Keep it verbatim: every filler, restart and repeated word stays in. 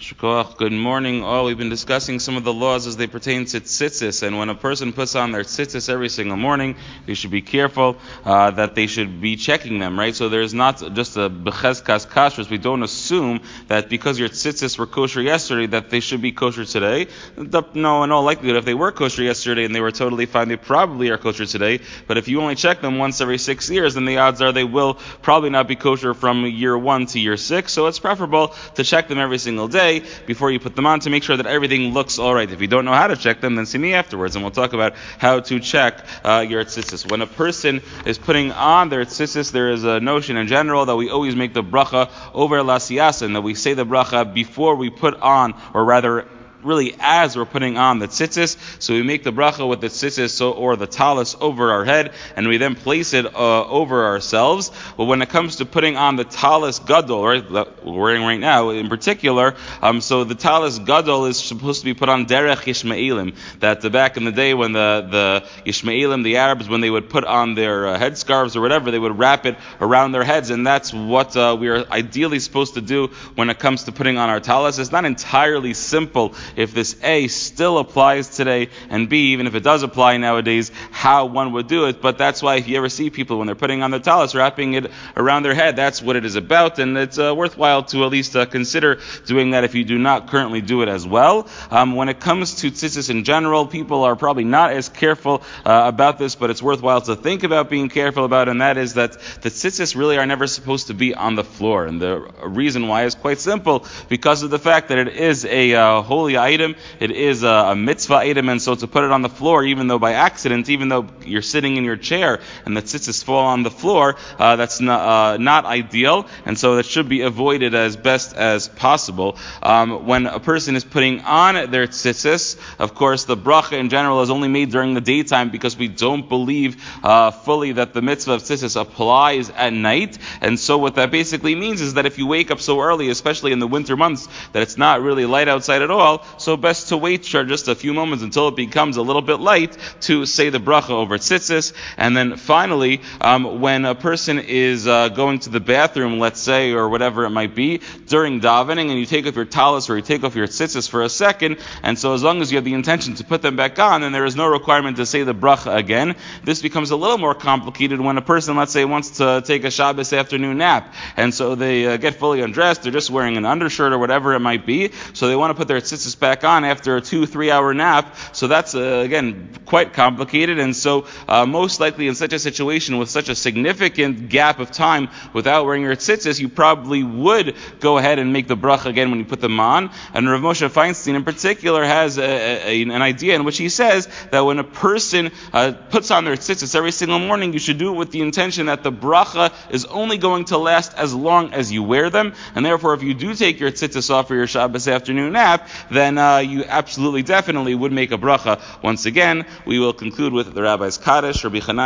Good morning. Oh, we've been discussing some of the laws as they pertain to tzitzis, and when a person puts on their tzitzis every single morning, they should be careful uh, that they should be checking them, right? So there's not just a bechezkas kashrus. We don't assume that because your tzitzis were kosher yesterday that they should be kosher today. No, in all likelihood, if they were kosher yesterday and they were totally fine, they probably are kosher today. But if you only check them once every six years, then the odds are they will probably not be kosher from year one to year six. So it's preferable to check them every single day before you put them on to make sure that everything looks all right. If you don't know how to check them, then see me afterwards, and we'll talk about how to check uh, your tzitzis. When a person is putting on their tzitzis, there is a notion in general that we always make the bracha over la siyasin, that we say the bracha before we put on, or rather really as we're putting on the tzitzis. So we make the bracha with the tzitzis so, or the talis over our head, and we then place it uh, over ourselves. But when it comes to putting on the talis gadol, right, that we're wearing right now in particular, um, so the talis gadol is supposed to be put on derech Yishmaelim. That the back in the day when the, the Yishmaelim, the Arabs, when they would put on their uh, headscarves or whatever, they would wrap it around their heads, and that's what uh, we are ideally supposed to do when it comes to putting on our talis. It's not entirely simple if this A still applies today, and B, even if it does apply nowadays, how one would do it. But that's why if you ever see people when they're putting on their talis, wrapping it around their head, that's what it is about, and it's uh, worthwhile to at least uh, consider doing that if you do not currently do it as well. Um, when it comes to tzitzis in general, people are probably not as careful uh, about this, but it's worthwhile to think about being careful about it, and that is that the tzitzis really are never supposed to be on the floor. And the reason why is quite simple, because of the fact that it is a uh, holy item. It is a, a mitzvah item, and so to put it on the floor, even though by accident, even though you're sitting in your chair and the tzitzis fall on the floor, uh, that's not, uh, not ideal, and so that should be avoided as best as possible. Um, when a person is putting on their tzitzis, of course, the bracha in general is only made during the daytime because we don't believe uh, fully that the mitzvah of tzitzis applies at night, and so what that basically means is that if you wake up so early, especially in the winter months, that it's not really light outside at all, so best to wait for just a few moments until it becomes a little bit light to say the bracha over tzitzis. And then finally, um, when a person is uh, going to the bathroom, let's say, or whatever it might be, during davening, and you take off your talis or you take off your tzitzis for a second, and so as long as you have the intention to put them back on, then there is no requirement to say the bracha again. This becomes a little more complicated when a person, let's say, wants to take a Shabbos afternoon nap, and so they uh, get fully undressed, they're just wearing an undershirt or whatever it might be, so they want to put their tzitzis back on after a two, three hour nap. So that's, uh, again, quite complicated. And so uh, most likely in such a situation with such a significant gap of time without wearing your tzitzis, you probably would go ahead and make the bracha again when you put them on. And Rav Moshe Feinstein in particular has a, a, an idea in which he says that when a person uh, puts on their tzitzis every single morning, you should do it with the intention that the bracha is only going to last as long as you wear them. And therefore, if you do take your tzitzis off for your Shabbos afternoon nap, then uh, you absolutely, definitely would make a bracha. Once again, we will conclude with the Rabbi's Kaddish, Rabbi Chanan.